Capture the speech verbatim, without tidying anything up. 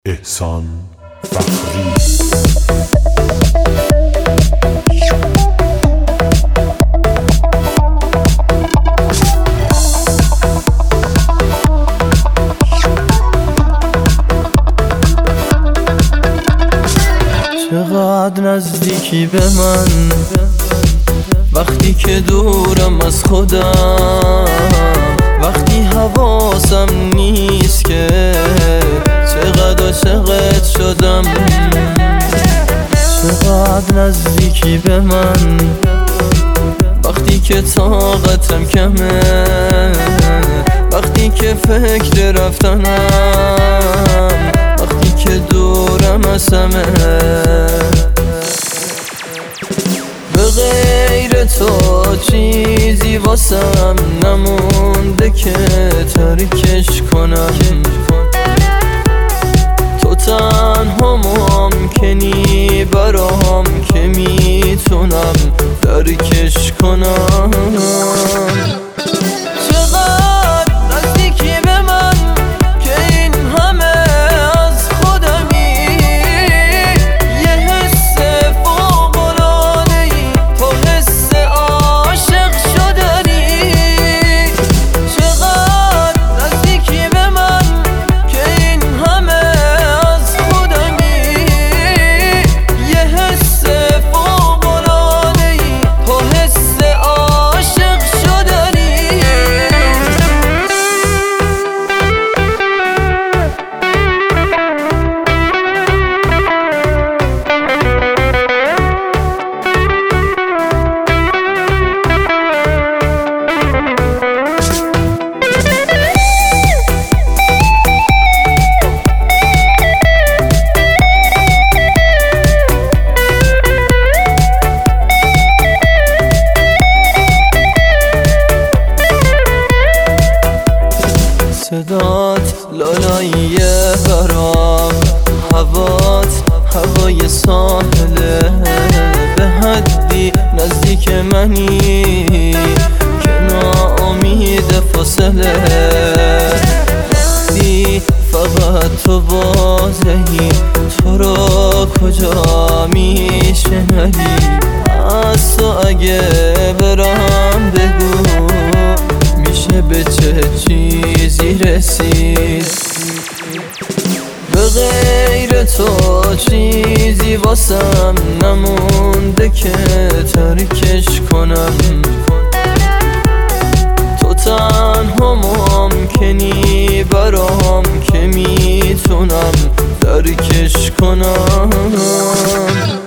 احسان فخری. چقدر نزدیکی به من وقتی که دورم از خودم، وقتی حواسم نیست که چقدر و چقدر شدم. چقدر نزدیکی به من وقتی که طاقتم کمه، وقتی که فکر رفتنم، وقتی که دورم از همه. به غیر تو چیزی واسم نمونده که ترکش کنم. تو تنها ممکنی برام که میتونم درکش کنم. صدات لالایی برام، هوات هوای ساحله، به حدی نزدیک منی که ناامید فاصله. وقتی فقط تو واضحی، تو رو کجا میشنوی؟ از تو اگه برام بگو میشه به چه چیزی رسید؟ به غیر تو چیزی واسم نمونده که ترکش کنم. تو تنها ممکنی برام که میتونم درکش کنم.